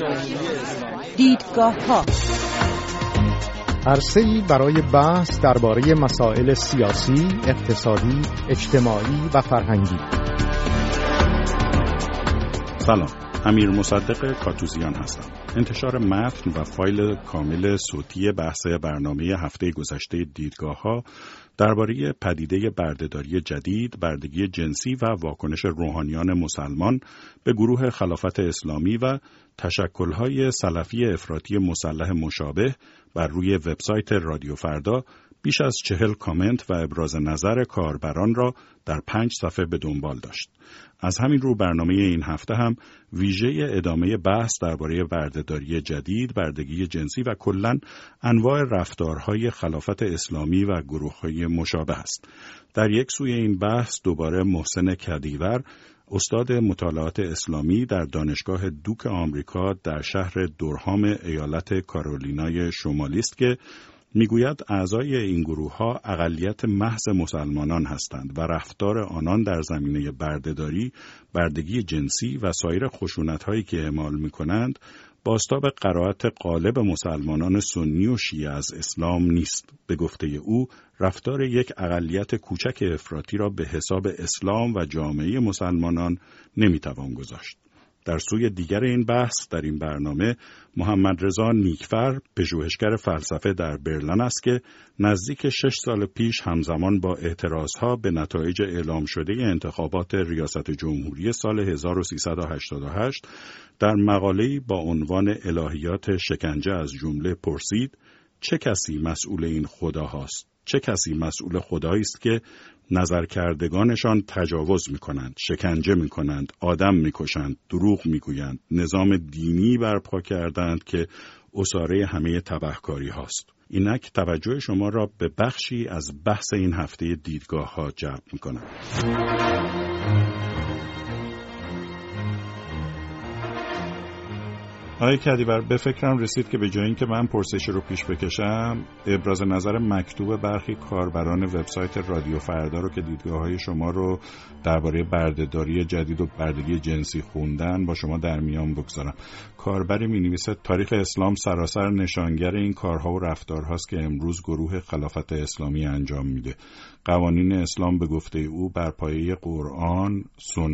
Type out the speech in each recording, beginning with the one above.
دیدگاه‌ها عرصه‌ای برای بحث درباره مسائل سیاسی، اقتصادی، اجتماعی و فرهنگی. سلام، امیر مصدق کاتوزیان هستم. انتشار متن و فایل کامل صوتی بحث برنامه هفته گذشته دیدگاه‌ها درباره پدیده بردهداری جدید، بردگی جنسی و واکنش روحانیان مسلمان به گروه خلافت اسلامی و تشکل‌های سلفی افراطی مسلح مشابه بر روی وبسایت رادیو فردا بیش از 40 کامنت و ابراز نظر کاربران را در 5 صفحه به دنبال داشت. از همین رو برنامه این هفته هم ویژه ادامه بحث درباره بردهداری جدید، بردگی جنسی و کلاً انواع رفتارهای خلافت اسلامی و گروه‌های مشابه است. در یک سوی این بحث دوباره محسن کدیور، استاد مطالعات اسلامی در دانشگاه دوک آمریکا در شهر دورهام ایالت کارولینای شمالی است که میگوید اعضای این گروه‌ها اقلیت محض مسلمانان هستند و رفتار آنان در زمینه بردهداری، بردگی جنسی و سایر خشونت‌هایی که اعمال می‌کنند بازتاب قرائت غالب مسلمانان سنی و شیعه از اسلام نیست. به گفته او، رفتار یک اقلیت کوچک افراطی را به حساب اسلام و جامعه مسلمانان نمی‌توان گذاشت. در سوی دیگر این بحث در این برنامه محمد رضا نیکفر، پژوهشگر فلسفه در برلین است که نزدیک 6 سال پیش همزمان با اعتراضها به نتایج اعلام شده انتخابات ریاست جمهوری سال 1388 در مقاله‌ای با عنوان الهیات شکنجه از جمله پرسید: چه کسی مسئول این خداهاست؟ چه کسی مسئول خدایی است که نظرکردگانشان تجاوز می‌کنند، شکنجه می‌کنند، آدم می‌کشند، دروغ می‌گویند، نظام دینی برپا کردند که اساره همه تبهکاری هاست. اینک توجه شما را به بخشی از بحث این هفته دیدگاه‌ها جلب می‌کنم. آقای کدیور، به فکرم رسید که به جای اینکه من پرسش رو پیش بکشم، ابراز نظر مکتوب برخی کاربران وبسایت رادیو فردا رو که دیدگاه‌های شما رو درباره بردهداری جدید و بردگی جنسی خوندن با شما در میان بگذارم. کاربری می‌نویسه تاریخ اسلام سراسر نشانگر این کارها و رفتارهاست که امروز گروه خلافت اسلامی انجام میده. قوانین اسلام به گفته او بر پایه قرآن،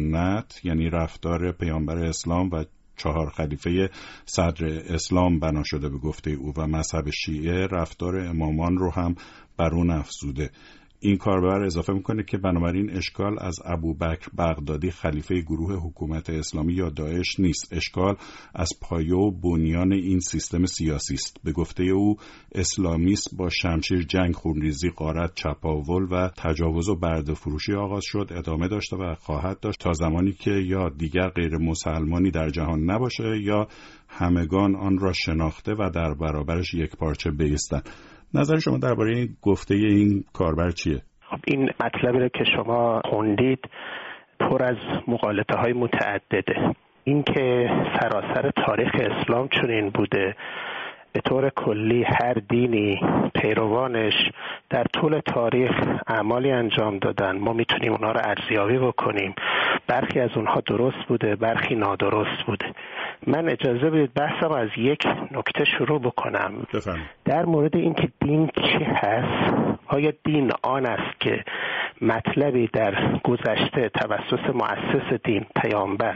سنت یعنی رفتار پیامبر اسلام و 4 خلیفه صدر اسلام بنا شده به گفته او و مذهب شیعه رفتار امامان رو هم بر اون افزوده. این کاربر اضافه میکنه که بنابراین اشکال از ابوبکر بغدادی خلیفه گروه حکومت اسلامی یا داعش نیست، اشکال از پایه و بنیان این سیستم سیاسی است. به گفته او اسلامیسم با شمشیر جنگ، خونریزی، غارت، چپاول و تجاوز و برده‌فروشی آغاز شد، ادامه داشته و خواهد داشت تا زمانی که یا دیگر غیر مسلمانی در جهان نباشه یا همگان آن را شناخته و در برابرش یک پارچه بایستند. نظر شما درباره این گفته این کاربر چیه؟ خب این مطلبی رو که شما خوندید پر از مغالطه‌های متعدده. این که سراسر تاریخ اسلام چنین بوده، به طور کلی هر دینی پیروانش در طول تاریخ اعمالی انجام دادن، ما میتونیم اونا رو ارزیابی بکنیم، برخی از اونها درست بوده، برخی نادرست بوده. من اجازه بدید بحثم از یک نکته شروع بکنم. در مورد اینکه دین چی هست، آیا دین آن است که مطلبی در گذشته توسط مؤسس دین پیامبر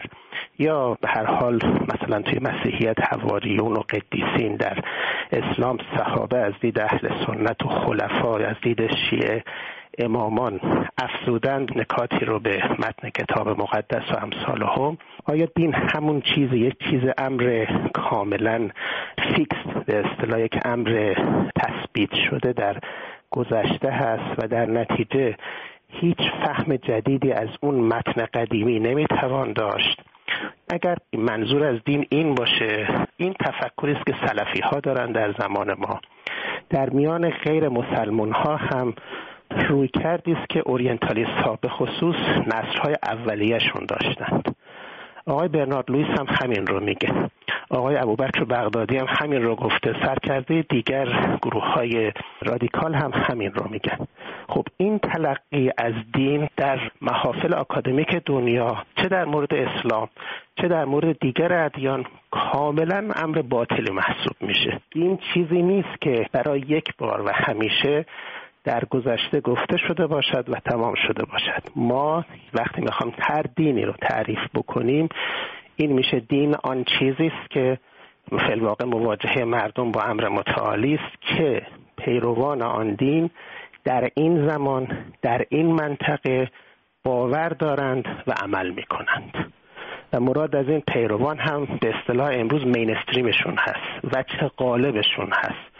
یا به هر حال مثلا توی مسیحیت حواریون و قدیسین، در اسلام صحابه از دید اهل سنت و خلفا از دید شیعه امامان افزودند نکاتی رو به متن کتاب مقدس و امثالهم، آیا دین همون چیز، یک چیز امر کاملا فیکس، به اصطلاح یک امر تثبیت شده در گذشته هست و در نتیجه هیچ فهم جدیدی از اون متن قدیمی نمیتوان داشت؟ اگر منظور از دین این باشه، این تفکری است که سلفی ها دارن در زمان ما. در میان غیر مسلمان ها هم روی کردی است که اورینتالیست ها به خصوص نسل‌های اولیه‌شون داشتند. آقای برنارد لوئیس هم همین رو میگه، آقای ابوبکر بغدادی هم همین رو گفته، سرکرده دیگر گروه‌های رادیکال هم همین رو میگن. خب این تلقی از دین در محافل آکادمیک دنیا، چه در مورد اسلام چه در مورد دیگر ادیان، کاملا امر باطلی محسوب میشه. این چیزی نیست که برای یک بار و همیشه در گذشته گفته شده باشد و تمام شده باشد. ما وقتی میخوام هر دینی رو تعریف بکنیم، این میشه دین آن چیزی است که فی الواقع مواجهه مردم با امر متعالی است که پیروان آن دین در این زمان در این منطقه باور دارند و عمل میکنند و مراد از این پیروان هم به اصطلاح امروز مینستریمشون هست، وجه غالبشون هست،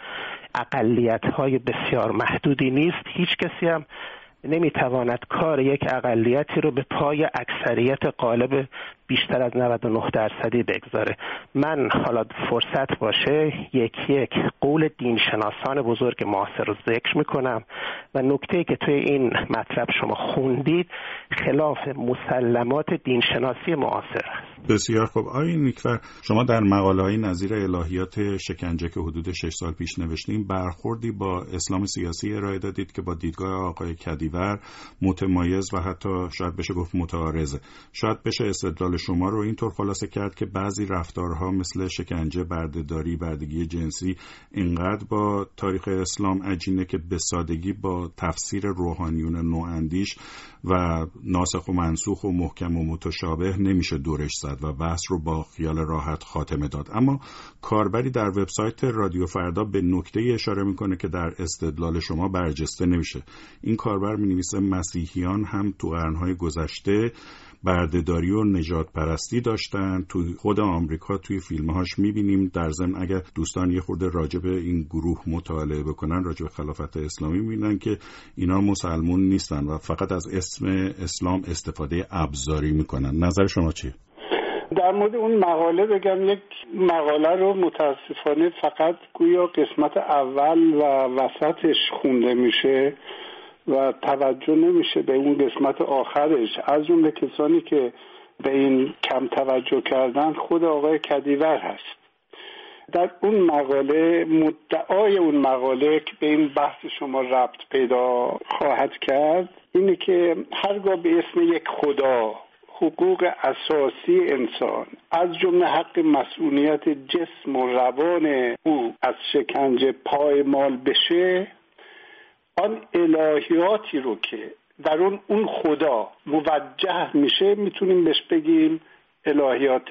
اقلیت‌های بسیار محدودی نیست. هیچ کسی هم نمیتواند کار یک اقلیتی رو به پای اکثریت غالب بیشتر از 99% بگذاره. من حالا فرصت باشه یک قول دینشناسان بزرگ معاصر رو ذکر میکنم و نکته‌ای که توی این مطلب شما خوندید خلاف مسلمات دینشناسی معاصر است. بسیار خوب. آقای نیکفر، شما در مقاله‌های نظیر الهیات شکنجه که حدود 6 سال پیش نوشتیم برخوردی با اسلام سیاسی ارائه دادید که با دیدگاه آقای کدیور متمایز و حتی شاید بشه گفت متعارضه. شاید بشه استدلال شما رو اینطور خلاصه کرد که بعضی رفتارها مثل شکنجه، بردهداری، بردگی جنسی اینقدر با تاریخ اسلام عجینه که به سادگی با تفسیر روحانیون نواندیش و ناسخ و منسوخ و محکم و متشابه نمیشه دورش زد و بحث رو با خیال راحت خاتمه داد. اما کاربری در وبسایت رادیو فردا به نکته اشاره میکنه که در استدلال شما برجسته نمیشه. این کاربر مینویسه مسیحیان هم تو قرنهای گذشته بردهداری و نژاد پرستی داشتن. تو خود آمریکا توی فیلمهاش میبینیم. در ضمن اگر دوستان یه خورده راجع به این گروه مطالعه بکنن، راجع به خلافت اسلامی میبینن که اینا مسلمون نیستن و فقط از اسم اسلام استفاده ابزاری میکنن. نظر شما چیه؟ در مورد اون مقاله بگم، یک مقاله رو متاسفانه فقط گویا قسمت اول و وسطش خونده میشه و توجه نمیشه به اون قسمت آخرش. از جمله کسانی که به این کم توجه کردن خود آقای کدیور هست. در اون مقاله مدعای اون مقاله که به این بحث شما ربط پیدا خواهد کرد اینه که هرگاه به اسم یک خدا حقوق اساسی انسان از جمله حق مسئولیت جسم و روان او از شکنجه پایمال بشه، آن الهیاتی رو که در اون خدا موجه میشه میتونیم بهش بگیم الهیات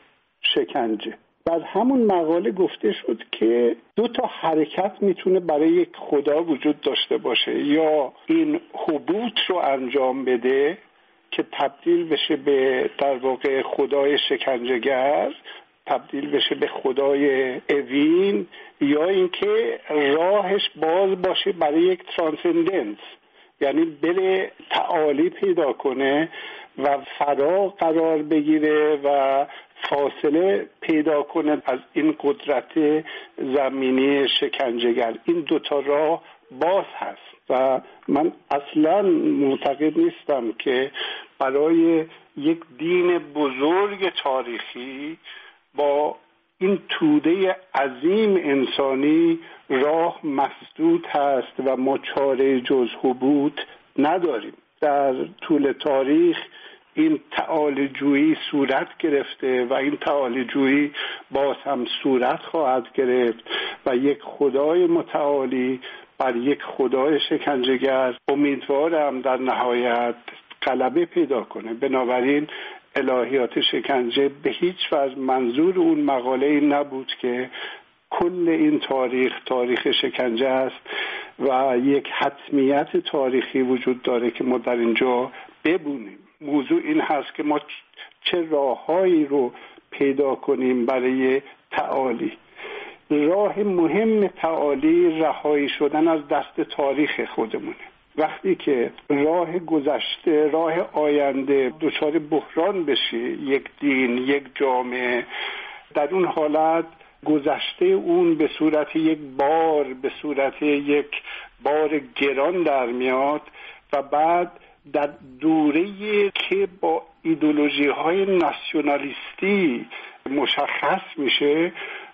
شکنجه. در همون مقاله گفته شد که 2 حرکت میتونه برای یک خدا وجود داشته باشه، یا این حبوط رو انجام بده که تبدیل بشه به در واقع خدای شکنجهگر، تبدیل بشه به خدای اوین، یا اینکه راهش باز باشه برای یک ترانسندنس، یعنی بره تعالی پیدا کنه و فرا قرار بگیره و فاصله پیدا کنه از این قدرت زمینی شکنجهگر. این 2 راه باز هست و من اصلا معتقد نیستم که برای یک دین بزرگ تاریخی با این توده عظیم انسانی راه مسدود هست و ما چاره جز حبوط نداریم. در طول تاریخ این تعالی جویی صورت گرفته و این تعالی جویی باز هم صورت خواهد گرفت و یک خدای متعالی بر یک خدای شکنجهگر امیدوارم در نهایت غلبه پیدا کنه. بنابراین الهیات شکنجه به هیچ وجه منظور اون مقاله این نبود که کل این تاریخ شکنجه است و یک حتمیت تاریخی وجود داره که ما در اینجا ببونیم. موضوع این هست که ما چه راههایی رو پیدا کنیم برای تعالی. راه مهم تعالی رهایی شدن از دست تاریخ خودمونه. وقتی که راه گذشته، راه آینده دچار بحران بشه یک دین، یک جامعه، در اون حالت گذشته اون به صورت یک بار، به صورت یک بار گران در میاد و بعد در دوره‌ای که با ایدئولوژی‌های ناسیونالیستی مشخص میشه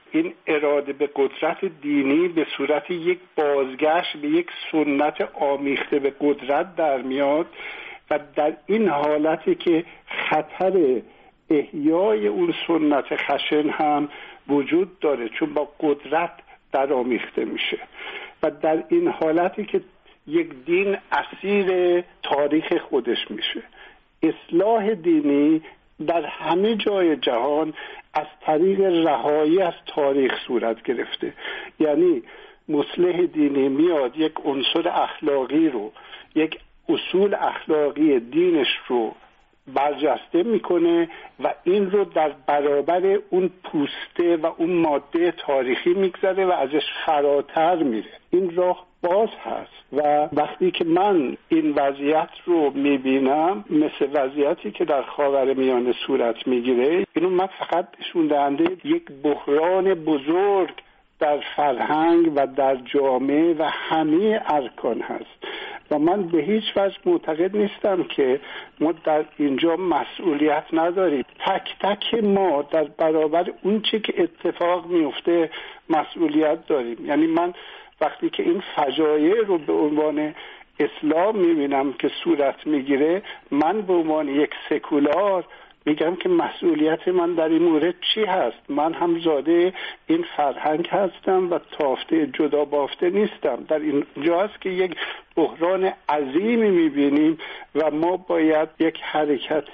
این اراده به قدرت دینی به صورت یک بازگشت به یک سنت آمیخته به قدرت در میاد و در این حالتی که خطر احیای اون سنت خشن هم وجود داره، چون با قدرت در آمیخته میشه و در این حالتی که یک دین اسیر تاریخ خودش میشه. اصلاح دینی در همه جای جهان از طریق رهایی از تاریخ صورت گرفته. یعنی مصلح دینی میاد یک عنصر اخلاقی رو، یک اصول اخلاقی دینش رو برجسته میکنه و این رو در برابر اون پوسته و اون ماده تاریخی میگذاره و ازش فراتر میره. این راه باز هست و وقتی که من این وضعیت رو میبینم مثل وضعیتی که در خاورمیانه صورت میگیره، اینو من فقط نشون دهنده یک بحران بزرگ در فرهنگ و در جامعه و همه ارکان هست و من به هیچ وجه معتقد نیستم که ما در اینجا مسئولیت نداریم. تک تک ما در برابر اون چی که اتفاق میفته مسئولیت داریم. یعنی من وقتی که این فجایع رو به عنوان اسلام میبینم که صورت میگیره، من به عنوان یک سکولار میگم که مسئولیت من در این مورد چی هست. من هم زاده این فرهنگ هستم و تافته جدا بافته نیستم. در اینجا هست که یک بحران عظیمی میبینیم و ما باید یک حرکت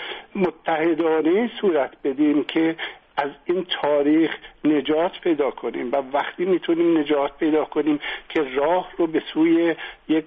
متحدانه صورت بدیم که از این تاریخ نجات پیدا کنیم و وقتی میتونیم نجات پیدا کنیم که راه رو به سوی یک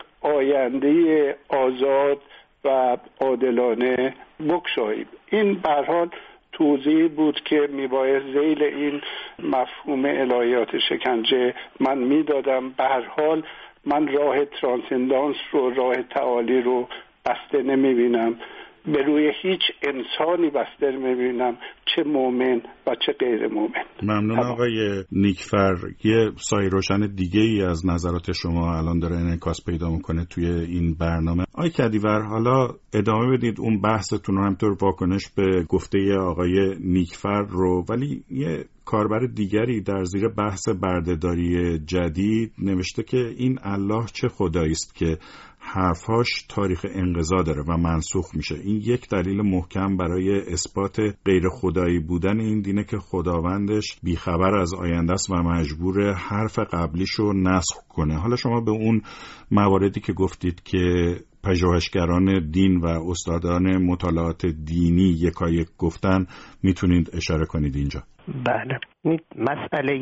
آینده آزاد و عادلانه بگشاییم. این به هر حال توضیح بود که میباید ذیل این مفهوم الهیات شکنجه من میدادم. به هر حال من راه ترانسندانس رو، راه تعالی رو بسته نمیبینم، به روی هیچ انسانی بسته میبینم، چه مؤمن و چه غیر مؤمن. ممنون آقای نیکفر. یه سایه روشن دیگه ای از نظرات شما الان داره انعکاس پیدا میکنه توی این برنامه. آقای کدیور، حالا ادامه بدید اون بحثتون رو، همطور واکنش به گفته آقای نیکفر رو، ولی یه کاربر دیگری در زیر بحث بردهداری جدید نوشته که این الله چه خدایی است که حرفهاش تاریخ انقضا داره و منسوخ میشه. این یک دلیل محکم برای اثبات غیر خدایی بودن این دینه که خداوندش بیخبر از آینده است و مجبور حرف قبلیشو نسخ کنه. حالا شما به اون مواردی که گفتید که پژوهشگران دین و استادان مطالعات دینی یکایک گفتن میتونید اشاره کنید اینجا؟ بله، مسئله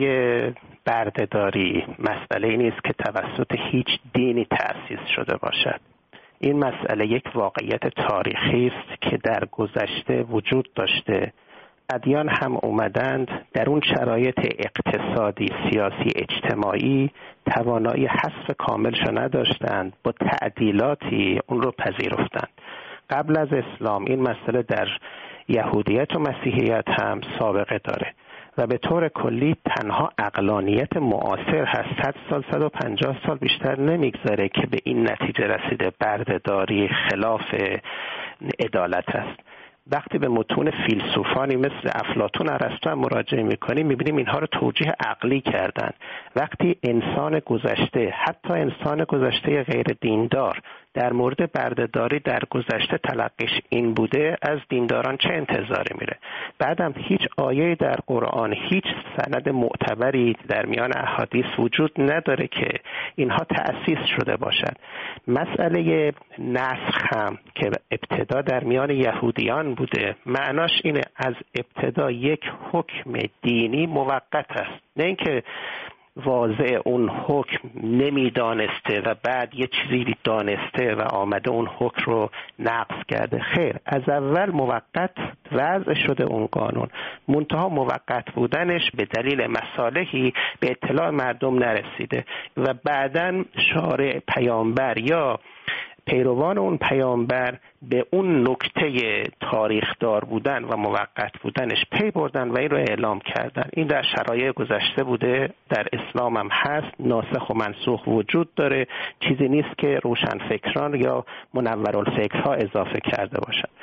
بردهداری مسئله نیست که توسط هیچ دینی تأسیس شده باشد. این مسئله یک واقعیت تاریخی است که در گذشته وجود داشته. ادیان هم اومدند در اون شرایط اقتصادی، سیاسی، اجتماعی توانایی حذف کاملش نداشتند، با تعدیلاتی اون رو پذیرفتند. قبل از اسلام این مسئله در یهودیت و مسیحیت هم سابقه داره و به طور کلی تنها عقلانیت معاصر هست 100 سال 150 سال بیشتر نمیگذره که به این نتیجه رسیده بردهداری خلاف عدالت است. وقتی به متون فیلسوفانی مثل افلاطون و ارسطو مراجعه میکنیم میبینیم اینها رو توجیه عقلی کردن. وقتی انسان گذشته، حتی انسان گذشته غیر دیندار، در مورد بردهداری در گذشته تلقیش این بوده، از دینداران چه انتظاری میره؟ بعدم هیچ آیه در قرآن، هیچ سند معتبری در میان احادیث وجود نداره که اینها تأسیس شده باشد. مسئله نسخ هم که ابتدا در میان یهودیان بوده، معناش اینه از ابتدا یک حکم دینی موقت است، نه اینکه واضع اون حکم نمیدانسته و بعد یه چیزی دانسته و آمده اون حکم رو نقض کرده. خیر، از اول موقت وضع شده اون قانون، منتها موقت بودنش به دلیل مصالحی به اطلاع مردم نرسیده و بعداً شارع، پیامبر یا پیروان اون پیامبر به اون نکته تاریخ دار بودن و موقت بودنش پی بردن و این رو اعلام کردن. این در شرایع گذشته بوده، در اسلام هم هست، ناسخ و منسوخ وجود داره، چیزی نیست که روشنفکران یا منورالفکرها اضافه کرده باشن.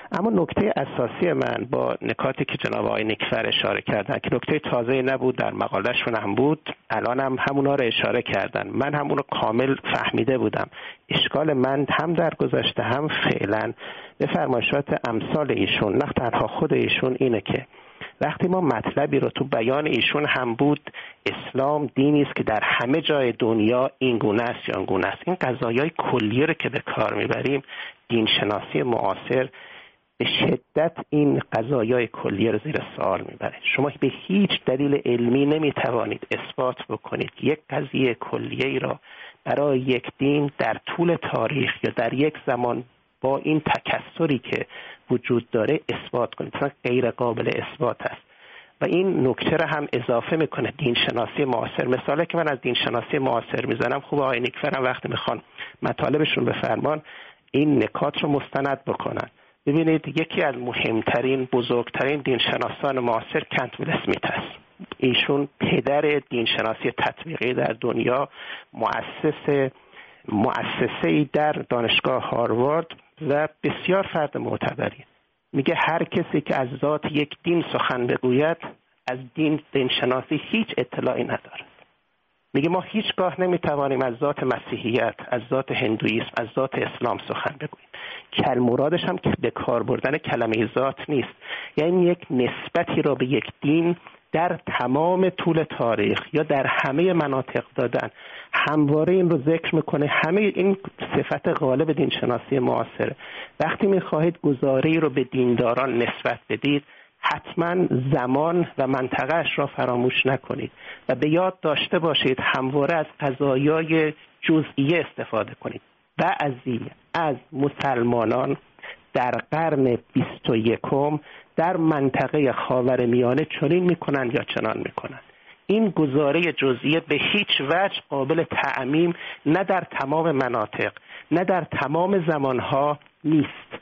اما نکته اساسی من با نکاتی که جناب آقای نیکفر اشاره کردن که نکته تازه نبود، در مقالهشون هم بود، الان هم همونا رو اشاره کردن، من هم اونو کامل فهمیده بودم. اشکال من هم در گذشته هم فعلا به فرمایشات امثال ایشون، نه تنها خود ایشون، اینه که وقتی ما مطلبی رو تو بیان ایشون هم بود، اسلام دینی است که در همه جای دنیا این گونه است یا آن گونه است، این قضایای کلی رو که به کار میبریم، دین شناسی معاصر به شدت این قضایای کلیه رو زیر سوال میبره. شما به هیچ دلیل علمی نمیتوانید اثبات بکنید یک قضیه کلیه‌ای را برای یک دین در طول تاریخ یا در یک زمان با این تکثری که وجود داره اثبات کنید. مثلا غیر قابل اثبات است. و این نکته را هم اضافه میکنه دین شناسی معاصر. مثالی که من از دین شناسی معاصر میزنم، خوب آقای نیکفر هم وقتی میخوان مطالبشون بفرمان این نکات رو مستند بکنن. ببینید یکی از مهمترین بزرگترین دینشناسان معاصر کنت ویل اسمیت است. ایشون پدر دینشناسی تطبیقی در دنیا، مؤسسه‌ای در دانشگاه هاروارد و بسیار فرد معتبری. میگه هر کسی که از ذات یک دین سخن بگوید از دینشناسی هیچ اطلاعی ندارد. میگه ما هیچگاه نمیتوانیم از ذات مسیحیت، از ذات هندویسم، از ذات اسلام سخن بگوییم. مرادش هم که به کار بردن کلمه ذات نیست، یعنی یک نسبتی را به یک دین در تمام طول تاریخ یا در همه مناطق دادن. همواره این رو ذکر میکنه، همه این صفت غالب دینشناسی معاصره. وقتی میخواهید گزاره‌ای رو به دینداران نسبت بدید، حتما زمان و منطقه‌اش را فراموش نکنید و به یاد داشته باشید همواره از قضایای جزئیه استفاده کنید. بعضی از مسلمانان در قرن 21 در منطقه خاورمیانه چنین میکنند یا چنان میکنند. این گزاره جزئیه به هیچ وجه قابل تعمیم نه در تمام مناطق نه در تمام زمانها نیست.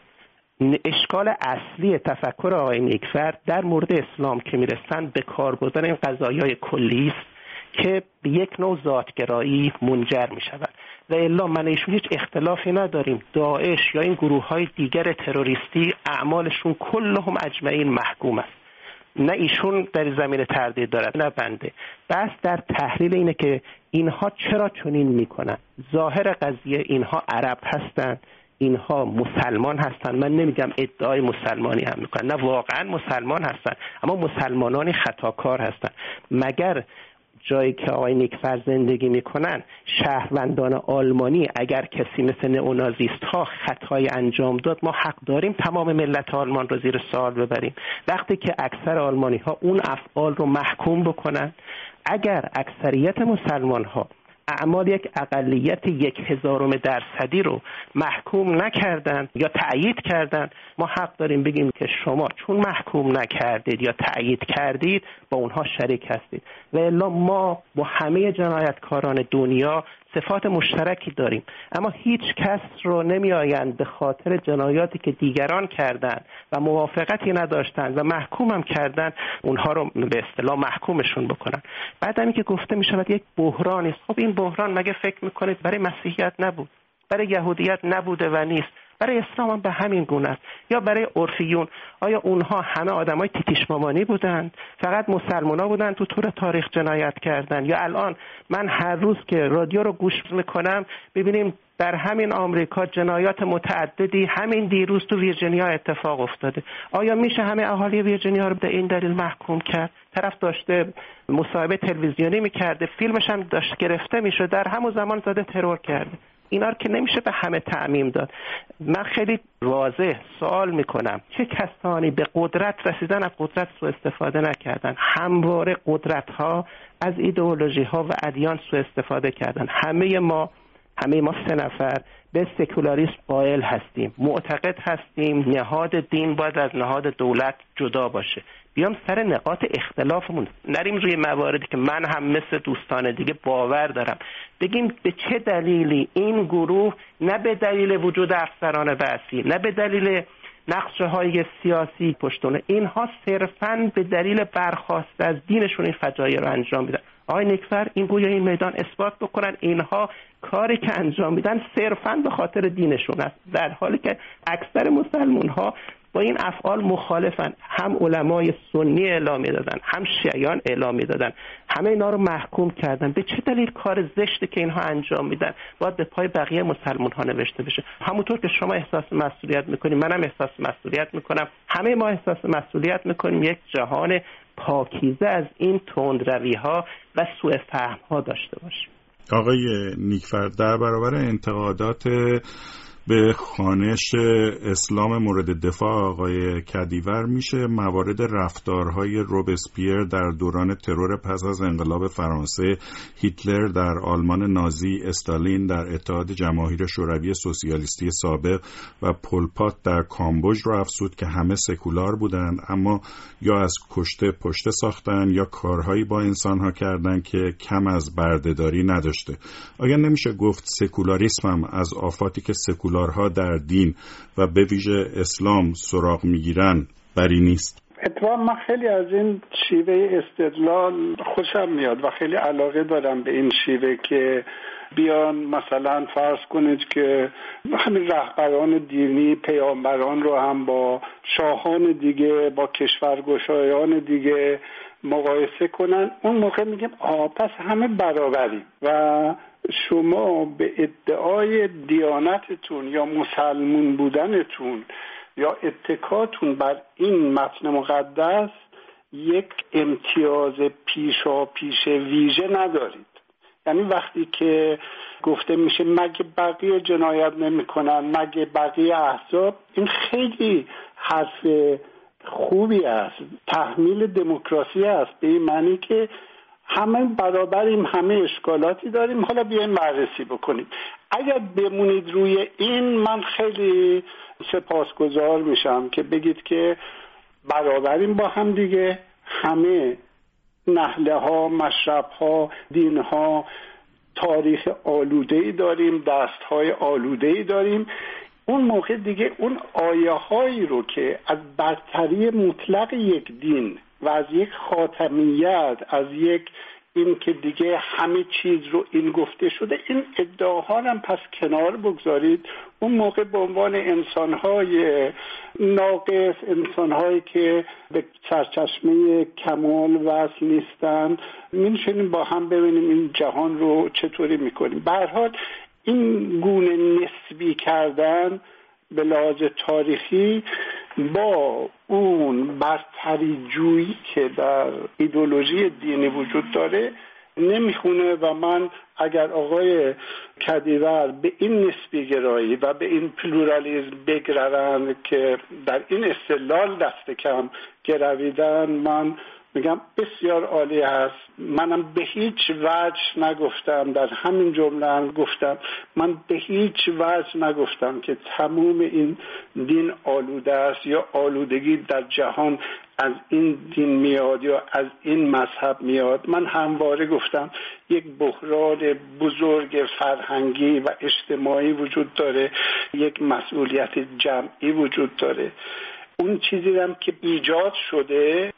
اشکال اصلی تفکر آقای نیکفر در مورد اسلام که میرسند به کار بردن این قضایای کلی است که به یک نوع ذاتگرایی منجر می شود. و الا من ایشون هیچ اختلافی نداریم، داعش یا این گروه های دیگر تروریستی اعمالشون کلهم اجمعین محکوم است. نه ایشون در زمین تردید دارد نه بنده. بس در تحلیل اینه که اینها چرا چنین میکنن. ظاهر قضیه اینها عرب هستند، اینها مسلمان هستند. من نمیگم ادعای مسلمانی هم میکنن، نه واقعا مسلمان هستند، اما مسلمانانی خطاکار هستند. مگر جایی که آقای نیکفر زندگی میکنن شهروندان آلمانی اگر کسی مثل نئونازیست ها خطای انجام داد ما حق داریم تمام ملت آلمان رو زیر سوال ببریم؟ وقتی که اکثر آلمانی ها اون افعال رو محکوم بکنن، اگر اکثریت مسلمان ها اعمال یک اقلیت 0.001% رو محکوم نکردن یا تأیید کردن، ما حق داریم بگیم که شما چون محکوم نکردید یا تأیید کردید با اونها شریک هستید. و الا ما با همه جنایتکاران دنیا صفات مشترکی داریم، اما هیچ کس رو نمی آیند به خاطر جنایاتی که دیگران کردند و موافقتی نداشتند و محکوم هم کردند اونها رو به اصطلاح محکومشون بکنن. بعد هم که گفته می شود یک بحرانی است. خب این بحران مگه فکر میکنید برای مسیحیت نبود، برای یهودیت نبوده و نیست، برای اسلام هم به همین گونه است؟ یا برای عرفیون، آیا اونها همه آدمای تیتیش مامانی بودند؟ فقط مسلمانا بودند تو طول تاریخ جنایت کردند؟ یا الان من هر روز که رادیو رو گوش میکنم ببینیم در همین آمریکا جنایات متعددی همین دیروز تو ویرجینیا اتفاق افتاده. آیا میشه همه اهالی ویرجینیا رو به این دلیل محکوم کرد؟ طرف داشته مصاحبه تلویزیونی میکرده، فیلمش هم داشت گرفته میشه، در همون زمان زده ترور کرده. اینا رو که نمیشه به همه تعمیم داد. من خیلی واضح سوال میکنم چه کسانی به قدرت رسیدن از قدرت سوء استفاده نکردن؟ همواره قدرت ها از ایدئولوژی ها و ادیان سوء استفاده کردن. همه ما 3 نفر به سکولاریسم قائل هستیم، معتقد هستیم نهاد دین باید از نهاد دولت جدا باشه. بیام سر نقاط اختلافمون نریم روی مواردی که من هم مثل دوستان دیگه باور دارم، بگیم به چه دلیلی این گروه نه به دلیل وجود افسران بعثی نه به دلیل نقشه های سیاسی پشتونه، اینها صرفاً به دلیل برخاست از دینشون این فجایع رو انجام میدن. آقای نیکفر این گویا این میدان اثبات بکنن اینها کاری که انجام میدن صرفاً به خاطر دینشون است، در حالی که اکثر مسلمان ها با این افعال مخالفن. هم علمای سنی اعلامیه دادن، هم شیعیان اعلامیه دادن، همه اینا رو محکوم کردن. به چه دلیل کار زشتی که اینها انجام میدن باید به پای بقیه مسلمان ها نوشته بشه؟ همونطور که شما احساس مسئولیت میکنیم، منم احساس مسئولیت میکنم، همه ما احساس مسئولیت میکنیم یک جهان پاکیزه از این تندروی ها و سوء فهم ها داشته باشیم. آقای نیکفر، در برابر انتقادات به خوانش اسلام مورد دفاع آقای کدیور میشه موارد رفتارهای روبسپیر در دوران ترور پس از انقلاب فرانسه، هیتلر در آلمان نازی، استالین در اتحاد جماهیر شوروی سوسیالیستی سابق و پل پات در کامبوج رو افزود که همه سکولار بودند اما یا از کشته پشته ساختن یا کارهایی با انسانها کردن که کم از بردهداری نداشته. آیا نمیشه گفت سکولاریسم هم از آفاتی که سکولارها در دین و به ویژه اسلام سراغ میگیرن بری نیست؟ اتفاقا من خیلی از این شیوه استدلال خوشم میاد و خیلی علاقه دارم به این شیوه که بیان مثلا فرض کنید که همین رهبران دینی پیامبران رو هم با شاهان دیگه، با کشورگشایان دیگه مقایسه کنن. اون موقع میگم پس همه برابریم و شما به ادعای دیانتتون یا مسلمون بودنتون یا اتکاتون بر این متن مقدس یک امتیاز پیشاپیش ویژه ندارید. یعنی وقتی که گفته میشه مگه بقیه جنایت نمی کنن، مگه بقیه احزاب، این خیلی حرف خوبی است، تحمیل دموکراسی است، به این معنی که همه برابریم، همه اشکالاتی داریم، حالا بیایم بررسی بکنیم. اگر بمونید روی این من خیلی سپاسگزار میشم که بگید که برابریم با هم دیگه، همه نهله ها، مشرب ها، دین ها، تاریخ آلوده‌ای داریم، دست های آلوده‌ای داریم. اون موقع دیگه اون آیه هایی رو که از برتری مطلق یک دین و از یک خاتمیت، از یک این که دیگه همه چیز رو این گفته شده، این ادعاها هم پس کنار بگذارید. اون موقع به عنوان انسان‌های ناقص، انسان‌هایی که به سرچشمه کمال وصل نیستن، می‌نشینیم با هم ببینیم این جهان رو چطوری می‌کنیم. به هر حال این گونه نسبی کردن به لحاظ تاریخی با اون برتری جویی که در ایدئولوژی دینی وجود داره نمیخونه و من اگر آقای کدیور به این نسبی گرایی و به این پلورالیسم بگروند که در این استدلال دست کم گرویدن، من میگم بسیار عالی هست. منم به هیچ وجه نگفتم، در همین جمله گفتم، من به هیچ وجه نگفتم که تموم این دین آلوده است یا آلودگی در جهان از این دین میاد یا از این مذهب میاد. من همواره گفتم یک بحران بزرگ فرهنگی و اجتماعی وجود داره، یک مسئولیت جمعی وجود داره. اون چیزی هم که ایجاد شده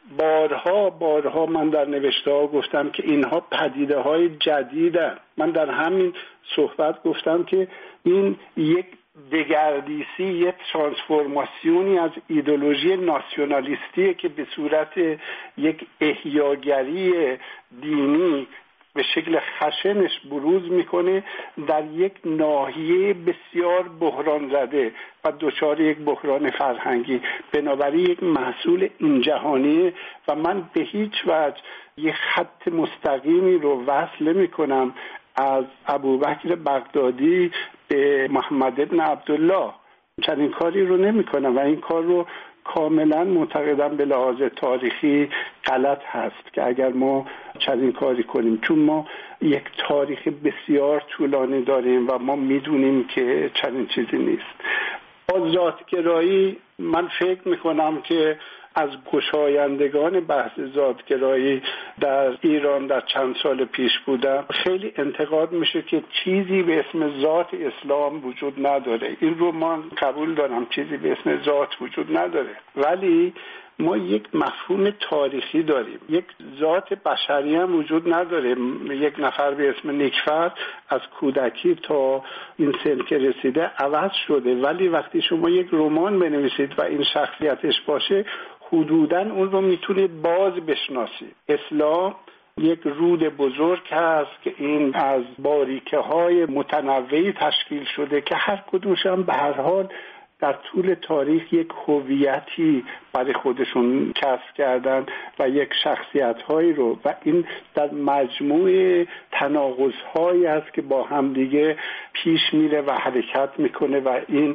بارها من در نوشته ها گفتم که اینها پدیده های جدیدن. من در همین صحبت گفتم که این یک دگردیسی، یک ترانسفورماسیونی از ایدئولوژی ناسیونالیستیه که به صورت یک احیاگری دینی به شکل خشنش بروز میکنه در یک ناحیه بسیار بحران زده و دچار یک بحران فرهنگی، بنابراین یک محصول این جهانیه و من به هیچ وجه یک خط مستقیمی رو وصل میکنم از ابوبکر بغدادی به محمد ابن عبدالله. چنین کاری رو نمیکنم و این کار رو کاملا معتقدم به لحاظ تاریخی غلط هست که اگر ما چنین کاری کنیم، چون ما یک تاریخ بسیار طولانی داریم و ما میدونیم که چنین چیزی نیست. با ذاتگرایی من فکر میکنم که از گشایندگان بحث ذاتگرایی در ایران در چند سال پیش بودم خیلی انتقاد میشه که چیزی به اسم ذات اسلام وجود نداره. این رو من قبول دارم، چیزی به اسم ذات وجود نداره، ولی ما یک مفهوم تاریخی داریم، یک ذات بشری هم وجود نداره. یک نفر به اسم نیکفر از کودکی تا این سن که رسیده عوض شده، ولی وقتی شما یک رمان بنویسید و این شخصیتش باشه حدوداً اون رو میتونید باز بشناسید. اسلام یک رود بزرگ هست که این از باریکه‌های متنوعی تشکیل شده که هر کدومش هم به هر حال در طول تاریخ یک هویتی برای خودشون کسب کردن و یک شخصیت‌هایی رو، و این در مجموعه تناقض‌هایی است که با هم دیگه پیش میره و حرکت میکنه و این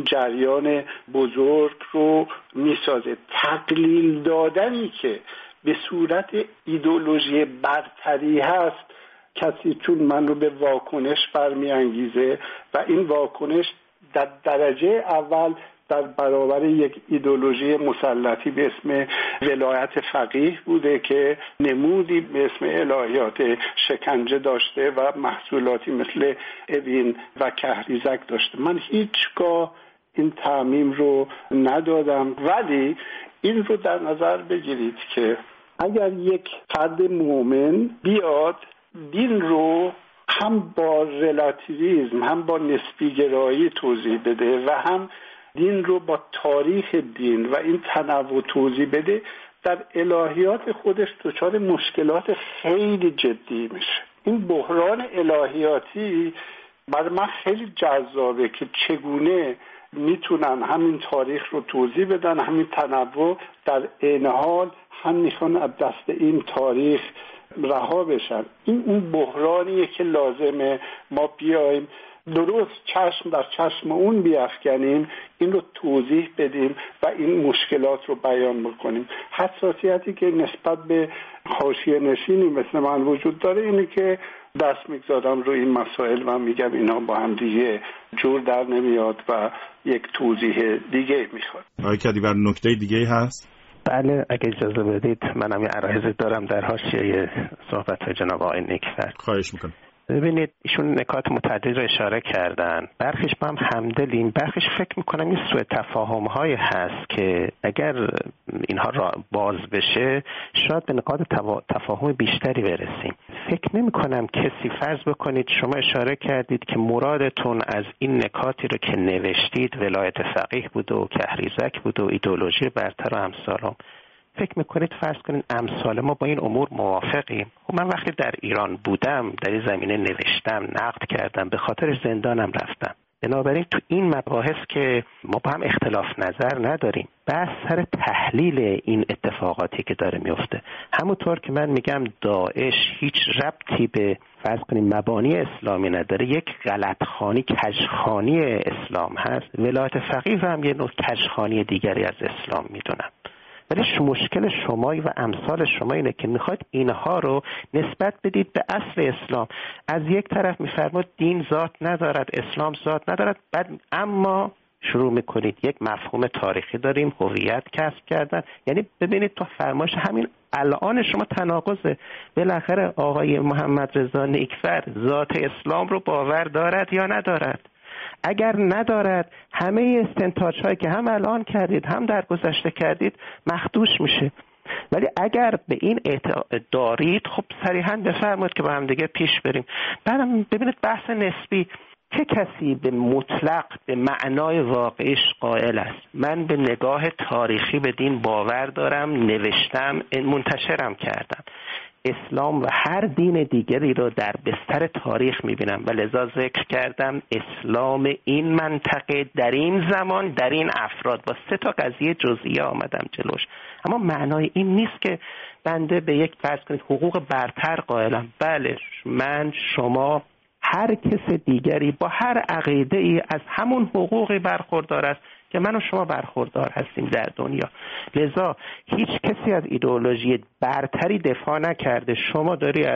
جریان بزرگ رو میسازه. تقلیل دادنی که به صورت ایدئولوژی برتری هست، کسی چون من رو به واکنش برمیانگیزه و این واکنش در درجه اول در برابر یک ایدئولوژی مسلطی به اسم ولایت فقیه بوده که نمودی به اسم الهیات شکنجه داشته و محصولاتی مثل اوین و کهریزک داشته. من هیچگاه این تعمیم رو ندادم، ولی این رو در نظر بگیرید که اگر یک فرد مؤمن بیاد دین رو هم با رلاتیویسم هم با نسبی گرایی توضیح بده و هم دین رو با تاریخ دین و این تنوع توضیح بده، در الهیات خودش دچار مشکلات خیلی جدی میشه. این بحران الهیاتی برای من خیلی جذابه که چگونه میتونن همین تاریخ رو توضیح بدن، همین تنوع، در عین حال هم میخوان از دست این تاریخ رها بشن. این اون بحرانیه که لازمه ما بیایم درست چشم در چشم اون بیافکنیم، این رو توضیح بدیم و این مشکلات رو بیان بکنیم. حساسیتی که نسبت به حاشیه نشینی مثل من وجود داره اینه که دست میگذارم روی این مسائل و میگم اینا با هم دیگه جور در نمیاد و یک توضیح دیگه میخواد. آقای کدیور نکته دیگه هست؟ بله اگه اجازه بدید منم یه عرایضی دارم در حاشیه صحبت جناب آقای نیکفر. خواهش میکنم. ببینید ایشون نکات متعددی رو اشاره کردن، برخیش با هم همدلیم، برخیش فکر میکنم این سوء تفاهم‌های هست که اگر اینها را باز بشه شاید به نقاط تفاهم بیشتری برسیم. فکر نمی‌کنم کسی، فرض بکنید شما اشاره کردید که مرادتون از این نکاتی رو که نوشتید ولایت فقیه بود و کهریزک بود و ایدئولوژی برتر و امثالم، فکر میکنید فرض کنید امثال ما با این امور موافقیم؟ خب من وقتی در ایران بودم در این زمینه نوشتم، نقد کردم، به خاطر زندانم رفتم. بنابراین تو این مباحث که ما با هم اختلاف نظر نداریم، بس سر تحلیل این اتفاقاتی که داره میفته. همونطور که من میگم داعش هیچ ربطی به فرض کنیم مبانی اسلامی نداره، یک غلطخوانی، کژخوانی اسلام هست. ولایت فقیه هم یه نوع کژخوانی دیگری از اسلام میدونم. ولی مشکل شمایی و امثال شما اینه که میخواید اینها رو نسبت بدید به اصل اسلام. از یک طرف میفرمایید دین ذات ندارد، اسلام ذات ندارد، بعد اما شروع میکنید یک مفهوم تاریخی داریم، هویت کسب کردن. یعنی ببینید تو فرمایش همین الان شما تناقضه. بالاخره آقای محمد رضا نیکفر ذات اسلام رو باور دارد یا ندارد؟ اگر ندارد همه استنتاج هایی که هم الان کردید هم در گذشته کردید مخدوش میشه. ولی اگر به این اعتقاد دارید خب صریحاً بفرمایید که با هم دیگه پیش بریم. بعدم ببینید بحث نسبی، چه کسی به مطلق به معنای واقعیش قائل است؟ من به نگاه تاریخی به دین باور دارم، نوشتم، منتشرم کردم. اسلام و هر دین دیگری رو در بستر تاریخ میبینم و لذا ذکر کردم اسلام این منطقه در این زمان در این افراد با 3 قضیه جزئیه آمدم جلوش. اما معنای این نیست که بنده به یک فرض کنید حقوق برتر قائلم. بله من، شما، هر کس دیگری با هر عقیده ای از همون حقوقی برخوردار است که من و شما برخوردار هستیم در دنیا. لذا هیچ کسی از ایدئولوژی برتری دفاع نکرده. شما داری از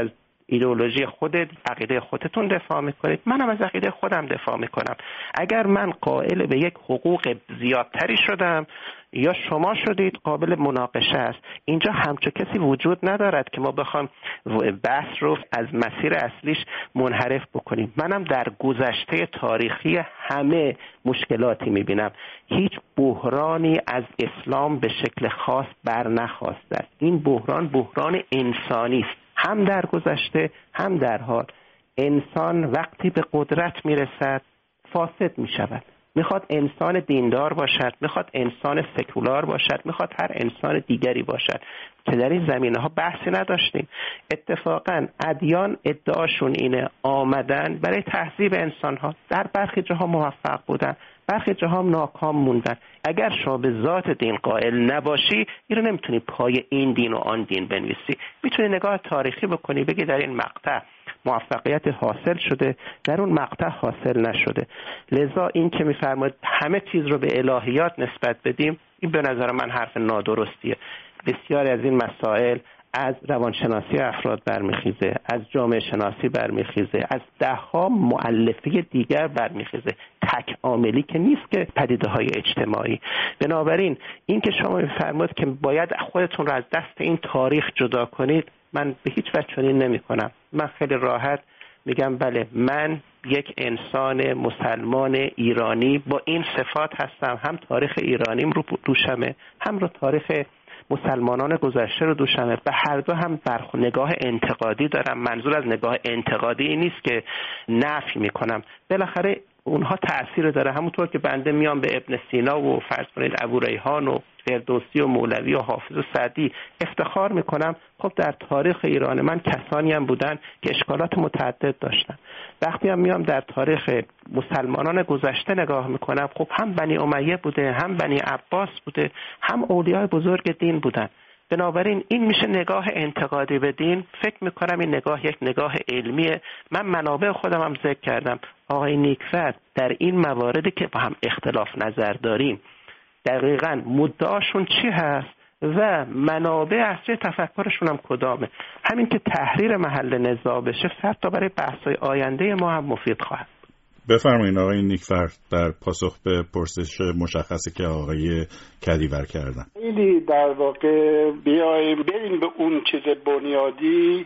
ایدئولوژی خودت، عقیده خودتون دفاع میکنید، منم از عقیده خودم دفاع میکنم. اگر من قائل به یک حقوق زیادتری شدم یا شما شدید، قابل مناقشه است. اینجا همچون کسی وجود ندارد که ما بخوام بحث رو از مسیر اصلیش منحرف بکنیم. منم در گذشته تاریخی همه مشکلاتی میبینم. هیچ بحرانی از اسلام به شکل خاص بر نخواسته است. این بحران انسانی است، هم در گذشته هم در حال. انسان وقتی به قدرت میرسد فاسد میشود. میخواد انسان دیندار باشد، میخواد انسان سکولار باشد، میخواد هر انسان دیگری باشد که در این زمینه ها بحثی نداشتیم. اتفاقا ادیان ادعاشون اینه آمدن برای تهذیب انسان ها، در برخی جاها موفق بودن، برخی جاها ناکام موندن. اگر شما به ذات دین قائل نباشی، این رو نمیتونی پای این دین و آن دین بنویسی. میتونی نگاه تاریخی بکنی، بگی در این مقطع موفقیت حاصل شده، در اون مقطع حاصل نشده. لذا این که میفرماید همه چیز رو به الهیات نسبت بدیم، این به نظر من حرف نادرستیه. بسیاری از این مسائل از روانشناسی افراد برمیخیزه، از جامعه شناسی برمیخیزه، از ده‌ها مؤلفه دیگر برمیخیزه، تک عاملی که نیست که پدیده‌های اجتماعی. بنابراین این که شما میفرمایید که باید خودتون رو از دست این تاریخ جدا کنید، من به هیچ وجه چنین نمی‌کنم. من خیلی راحت میگم بله، من یک انسان مسلمان ایرانی با این صفات هستم، هم تاریخ ایرانیم رو دوشمه، هم رو تاریخ مسلمانان گذشته رو دوشمه. به هر دو هم نگاه انتقادی دارم. منظور از نگاه انتقادی این نیست که نفی میکنم، بالاخره اونها تأثیر داره. همونطور که بنده میام به ابن سینا و فرض کنید ابوریحان و فردوسی و مولوی و حافظ و سعدی افتخار میکنم، خب در تاریخ ایران من کسانی هم بودن که اشکالات متعدد داشتن. وقتی هم میام در تاریخ مسلمانان گذشته نگاه میکنم، خب هم بنی امیه بوده، هم بنی عباس بوده، هم اولیاء بزرگ دین بودن. بنابراین این میشه نگاه انتقادی به دین. فکر میکنم این نگاه یک نگاه علمیه. من منابع خودم هم ذکر کردم. آقای نیکفر در این مواردی که با هم اختلاف نظر داریم، دقیقاً مدعاشون چی هست و منابع اصلی تفکرشون هم کدامه. همین که تحریر محل نزاع بشه، فردا برای بحث‌های آینده ما هم مفید خواهد. بفرمایید آقای نیکفر در پاسخ به پرسش مشخصی که آقای کدیور کردن. خیلی در واقع بریم به اون چیز بنیادی.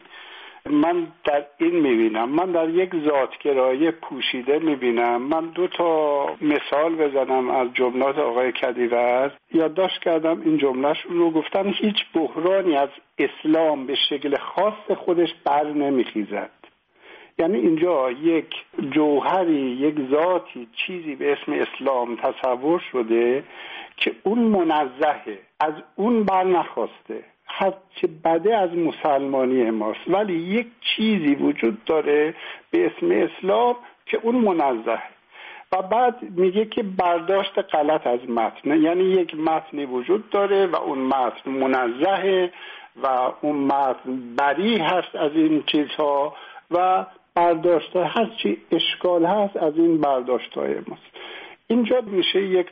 من در این میبینم، من در یک ذاتگرایی پوشیده میبینم. من 2 تا مثال بزنم از جملات آقای کدیور. یادداشت کردم این جملهشون رو. گفتن هیچ بحرانی از اسلام به شکل خاص خودش بر نمیخیزد. یعنی اینجا یک جوهری، یک ذاتی، چیزی به اسم اسلام تصور شده که اون منزهه، از اون بر نخواسته، هرچه بده از مسلمانی ماست، ولی یک چیزی وجود داره به اسم اسلام که اون منزهه. و بعد میگه که برداشت غلط از متن، یعنی یک متنی وجود داره و اون متن منزهه و اون متن بری هست از این چیزها و برداشت هر چی اشکال هست از این برداشت های ماست. اینجا میشه یک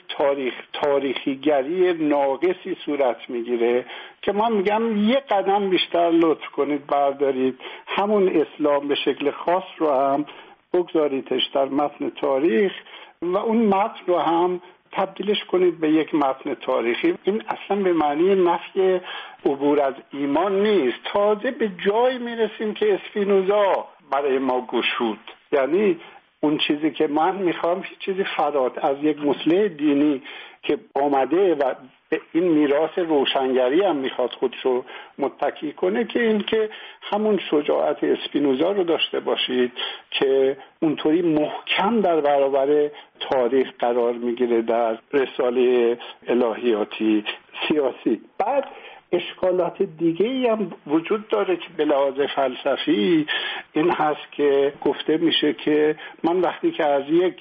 تاریخیگری ناقصی صورت میگیره که من میگم یه قدم بیشتر لطف کنید بردارید، همون اسلام به شکل خاص رو هم بگذاریدش در متن تاریخ و اون متن رو هم تبدیلش کنید به یک متن تاریخی. این اصلا به معنی نفی عبور از ایمان نیست. تازه به جای میرسیم که اسپینوزا برای ما گشود. یعنی اون چیزی که من میخوام چیزی فرات از یک مصلح دینی که آمده و به این میراث روشنگری هم میخواد خودشو متکی کنه، که این که همون شجاعت اسپینوزا رو داشته باشید که اونطوری محکم در برابر تاریخ قرار میگیره در رساله الهیاتی سیاسی. بعد اشکالات دیگه ای هم وجود داره که به لحاظ فلسفی این هست که گفته میشه که من وقتی که از یک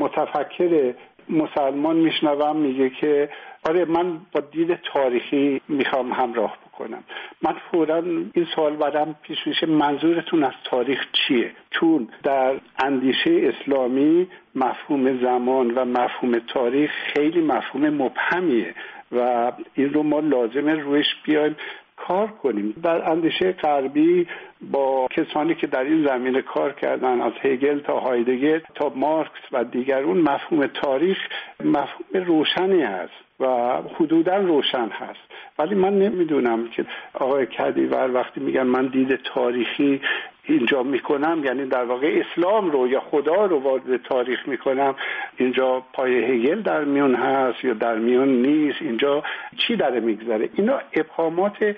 متفکر مسلمان میشنوم میگه که آره من با دید تاریخی میخوام همراه بکنم، من فوراً این سوال برام پیش میشه منظورتون از تاریخ چیه؟ چون در اندیشه اسلامی مفهوم زمان و مفهوم تاریخ خیلی مفهوم مبهمیه و این رو ما لازمه رویش بیایم کار کنیم. در اندیشه غربی با کسانی که در این زمینه کار کردن، از هگل تا هایدگر تا مارکس و دیگرون، مفهوم تاریخ مفهوم روشنی است و حدوداً روشن هست. ولی من نمیدونم که آقای کدیور وقتی میگن من دید تاریخی اینجا میکنم، یعنی در واقع اسلام رو یا خدا رو وارد تاریخ میکنم، اینجا پای هگل در میون هست یا در میون نیست، اینجا چی داره میگذره؟ اینا ابهامات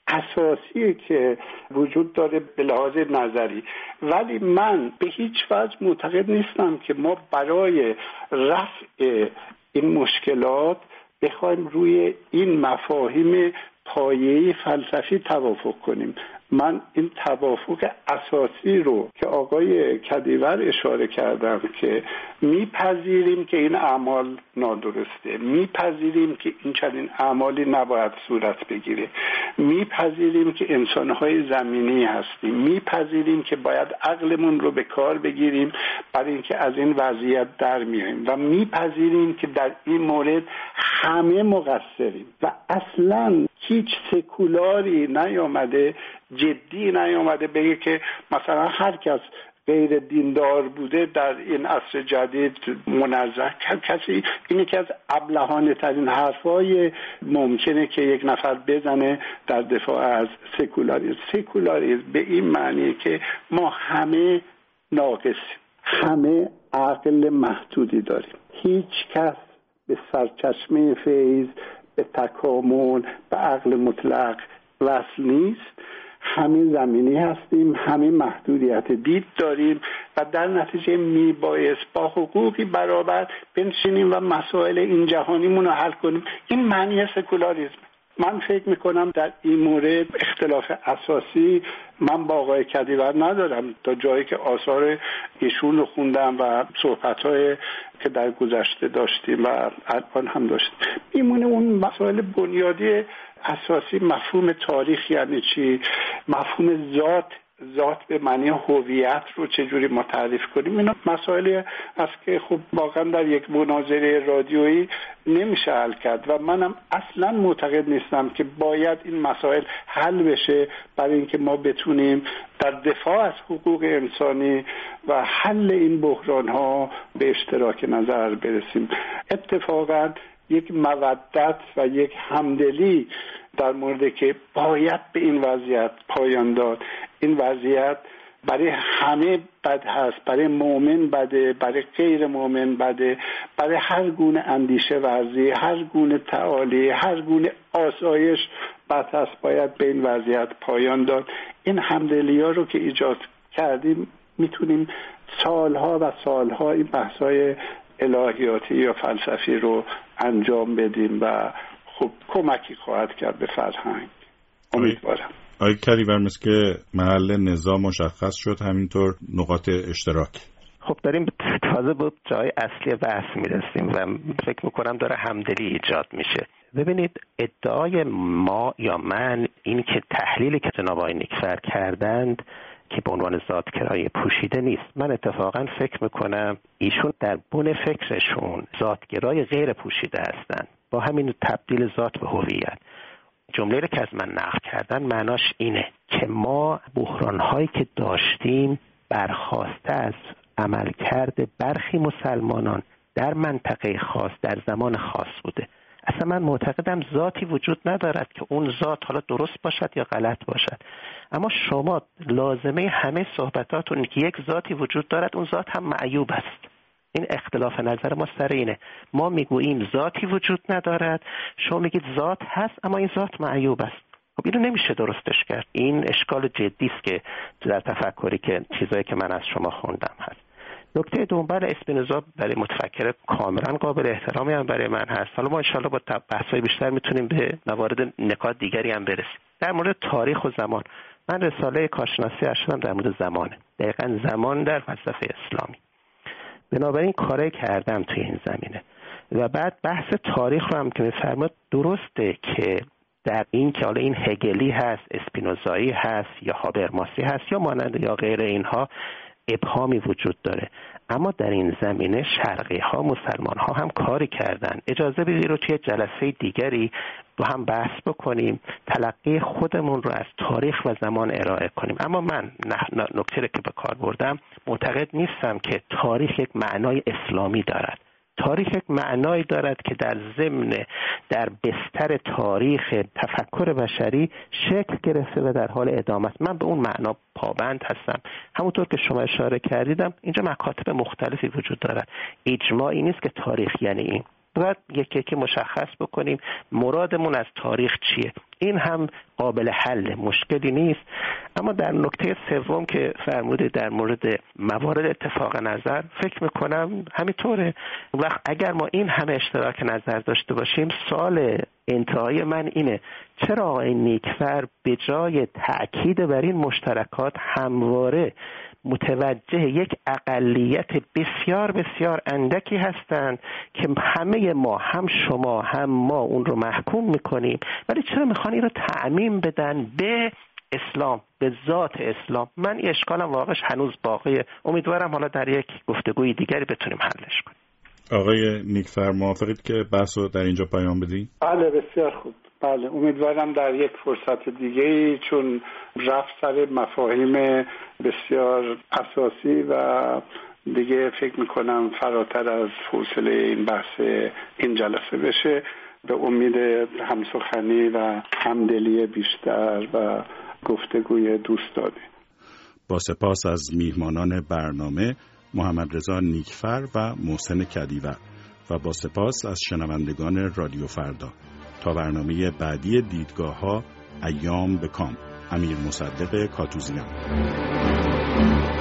اساسی که وجود داره به لحاظ نظری. ولی من به هیچ وجه معتقد نیستم که ما برای رفع این مشکلات بخوایم روی این مفاهیم پایه‌ای فلسفی توافق کنیم. من این توافق اساسی رو که آقای کدیور اشاره کردم که میپذیریم که این اعمال نادرسته، میپذیریم که این چنین اعمالی نباید صورت بگیره، میپذیریم که انسانهای زمینی هستیم، میپذیریم که باید عقلمون رو به کار بگیریم برای اینکه از این وضعیت در میاییم و میپذیریم که در این مورد همه مقصریم و اصلاً هیچ سکولاری نیامده، جدی نیامده بگه که مثلا هر کس غیر دیندار بوده در این عصر جدید منزه. کسی این یکی از ابلهانه ترین حرفای ممکنه که یک نفر بزنه در دفاع از سکولاریسم. سکولاریسم به این معنیه که ما همه ناقصیم، همه عقل محدودی داریم، هیچ کس به سرچشمه فیض، به تکامل، به عقل مطلق وصل نیست. همه زمینی هستیم، همه محدودیت دید داریم و در نتیجه میبایست با حقوقی برابر بنشینیم و مسائل این جهانیمون رو حل کنیم. این معنی سکولاریسم. من فکر میکنم در این مورد اختلاف اساسی من با آقای کدیور ندارم، تا جایی که آثار ایشون رو خوندم و صحبت‌های که در گذشته داشتیم و الان هم داشتیم. میمونه اون مسائل بنیادی اساسی، مفهوم تاریخ یعنی چی، مفهوم ذات به معنی هویت رو چجوری ما تعریف کنیم. اینا مسائلی است که خب واقعا در یک مناظره رادیویی نمیشه حل کرد و منم اصلا معتقد نیستم که باید این مسائل حل بشه برای اینکه ما بتونیم در دفاع از حقوق انسانی و حل این بحران ها به اشتراک نظر برسیم. اتفاقا یک مودت و یک همدلی در مورد که باید به این وضعیت پایان داد. این وضعیت برای همه بد هست، برای مؤمن بده، برای غیر مؤمن بده، برای هر گونه اندیشه ورزی، هر گونه تعالی، هر گونه آسایش بد هست. باید به این وضعیت پایان داد. این همدلی ها رو که ایجاد کردیم میتونیم سالها و سالها این بحث‌های الهیاتی یا فلسفی رو انجام بدیم و خب کمکی خواهد کرد به فرهنگ. امیدوارم. آقای کدیور، مثل که محل نزاع مشخص شد، همینطور نقاط اشتراک. خب داریم تازه به جای اصلی بحث میرسیم و فکر میکنم داره همدلی ایجاد میشه. ببینید، ادعای ما یا من این که تحلیلی که جناب آقای نیکفر کردند که به عنوان ذاتگرایی پوشیده نیست. من اتفاقا فکر میکنم ایشون در بن فکرشون ذاتگرای غیر پوشیده هستند، با همین تبدیل ذات به هویت. جمله که از من نقل کردن معناش اینه که ما بحران‌هایی که داشتیم برخواسته از عملکرد برخی مسلمانان در منطقه خاص در زمان خاص بوده. اصلا من معتقدم ذاتی وجود ندارد که اون ذات حالا درست باشد یا غلط باشد، اما شما لازمه همه صحبتاتون که یک ذاتی وجود دارد، اون ذات هم معیوب است. این اختلاف نظر ما سر اینه. ما میگوییم ذاتی وجود ندارد، شما میگید ذات هست اما این ذات معیوب است. خب اینو نمیشه درستش کرد. این اشکال جدی است که در تفکری که چیزایی که من از شما خوندم هست. نکته دوم، بله اسپینوزا برای متفکر کاملا قابل احترامی هم برای من هست. حالا ما ان شاءالله با بحث‌های بیشتر میتونیم به موارد نکات دیگری هم برسیم. در مورد تاریخ و زمان، من رساله کارشناسی ارشدم در مورد زمانه، دقیقاً زمان در فلسفه اسلامی. بنابراین کاری کردم توی این زمینه و بعد بحث تاریخ رو هم که می‌فرماد درسته که در این که حالا این هگلی هست، اسپینوزایی هست یا هابرماسی هست یا مانند یا غیر اینها ابهامی وجود داره، اما در این زمینه شرقی ها مسلمان ها هم کاری کردن. اجازه بدید رو توی جلسه دیگری با هم بحث بکنیم، تلقی خودمون رو از تاریخ و زمان ارائه کنیم. اما من نکته که به کار بردم معتقد نیستم که تاریخ یک معنای اسلامی دارد. تاریخ یک معنایی دارد که در ضمن در بستر تاریخ تفکر بشری شکل گرفته و در حال ادامه است. من به اون معنا پابند هستم. همونطور که شما اشاره کردیدم اینجا مکاتب مختلفی وجود دارد. اجماعی نیست که تاریخ یعنی این. باید یکی مشخص بکنیم مرادمون از تاریخ چیه. این هم قابل حل، مشکلی نیست. اما در نکته سوم که فرمودید در مورد موارد اتفاق نظر، فکر میکنم همینطوره. وقت اگر ما این همه اشتراک نظر داشته باشیم، سوال انتهایی من اینه چرا آقای نیکفر به جای تأکید بر این مشترکات همواره متوجه یک اقلیت بسیار بسیار اندکی هستند که همه ما، هم شما هم ما، اون رو محکوم میکنیم، ولی چرا میخوان این رو تعمیم بدن به اسلام، به ذات اسلام؟ من این اشکالم واقعش هنوز باقیه. امیدوارم حالا در یک گفتگوی دیگری بتونیم حلش کنیم. آقای نیکفر موافقید که بحث رو در اینجا پایان بدیم؟ بله بسیار خوب. بله امیدوارم در یک فرصت دیگه، چون رفت سر مفاهیم بسیار اساسی و دیگه فکر میکنم فراتر از حوصله این بحث این جلسه بشه، به امید همسخنی و همدلی بیشتر و گفتگوی دوستانه. با سپاس از میهمانان برنامه محمد رضا نیکفر و محسن کدیور و با سپاس از شنوندگان رادیو فردا. تا برنامه بعدی دیدگاه‌ها، ایام به کام. امیر مصدق کاتوزیان.